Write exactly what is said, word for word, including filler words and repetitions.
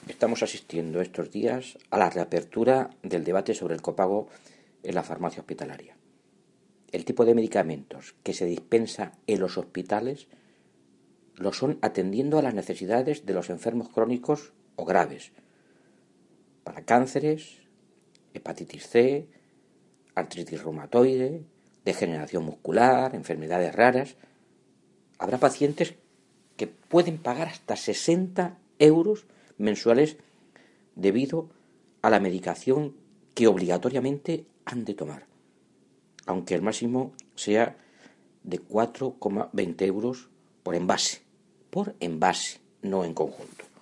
Estamos asistiendo estos días a la reapertura del debate sobre el copago en la farmacia hospitalaria. El tipo de medicamentos que se dispensa en los hospitales lo son atendiendo a las necesidades de los enfermos crónicos o graves, para cánceres, hepatitis C, artritis reumatoide, degeneración muscular, enfermedades raras. Habrá pacientes que pueden pagar hasta sesenta euros mensuales debido a la medicación que obligatoriamente han de tomar, aunque el máximo sea de cuatro coma veinte euros por envase, por envase, no en conjunto.